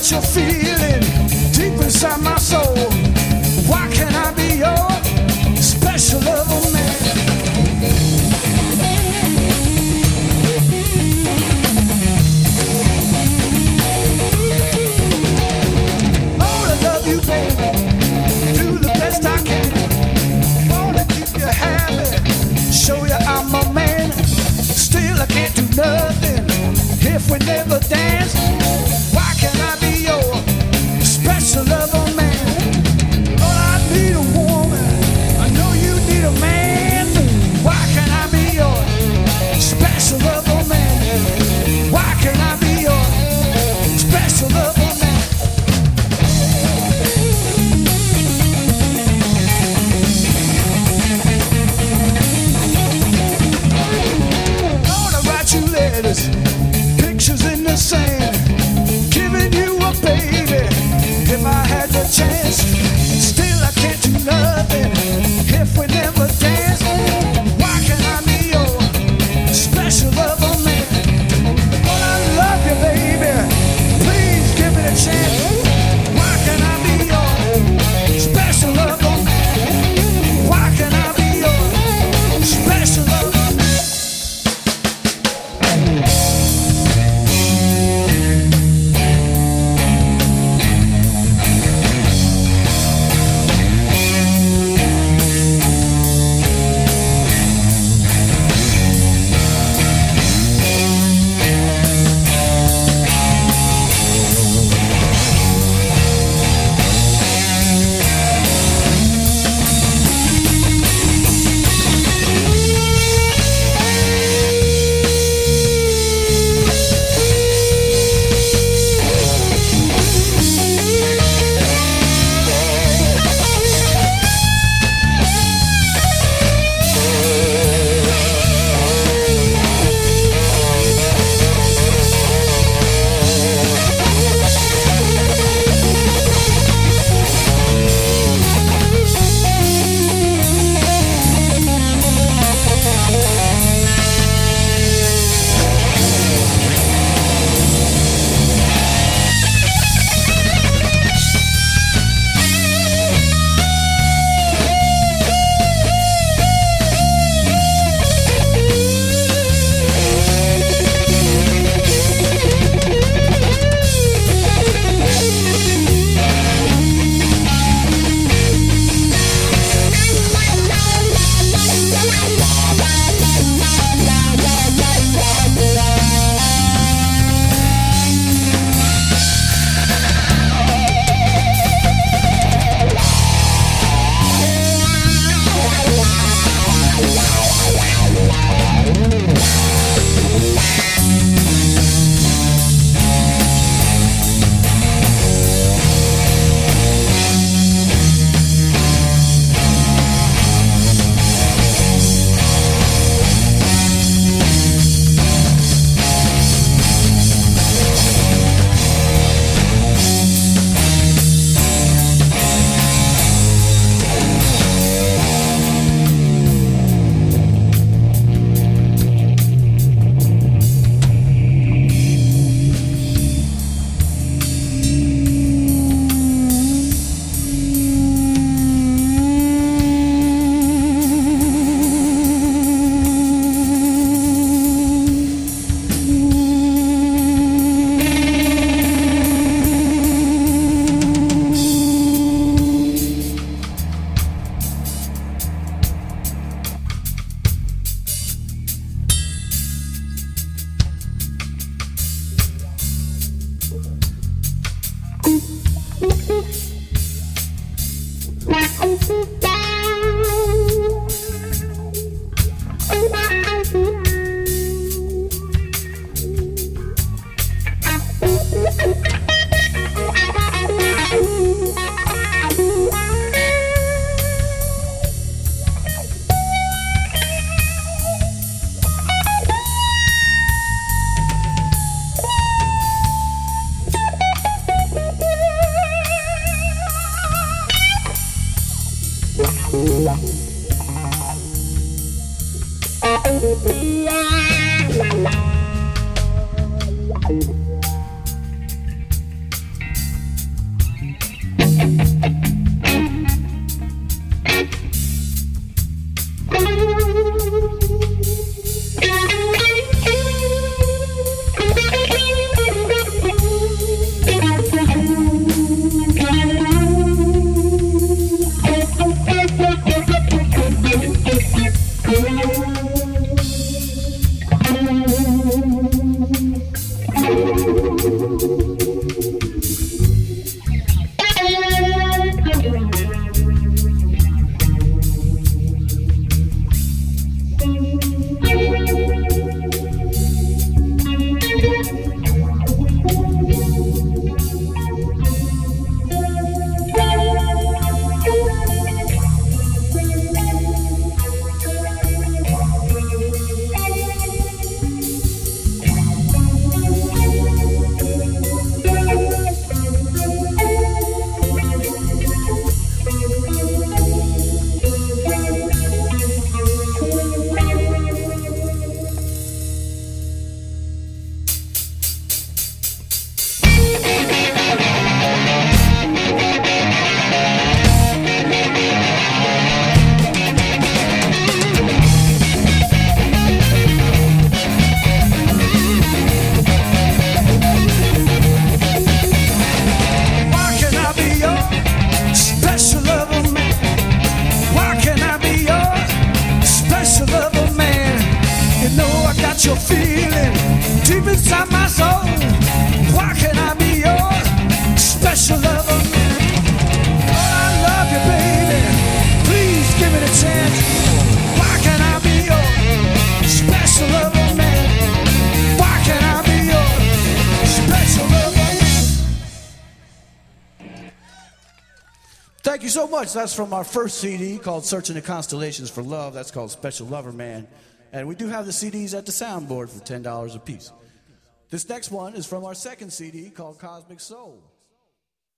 what you're feeling deep inside my soul. Why can't I be your special lover man? Oh, I love you, baby. Do the best I can. Wanna keep you happy, show you I'm a man. Still, I can't do nothing if we never dance. Why can't I be your special lover man? Oh, I need a woman, I know you need a man. Why can't I be your special lover man? Why can't I be your special lover man? Gonna write you letters, pictures in the sand, giving you a baby if I had the chance. Still I can't do nothing if we never dance. Why can't I be your special lover man? Oh, I love you, baby, please give me a chance. Why can't I be your special lover man? Why can't I be your special lover man? Thank you so much. That's from our first CD called Searching the Constellations for Love. That's called Special Lover Man. And we do have the CDs at the soundboard for $10 a piece. This next one is from our second CD called Cosmic Soul.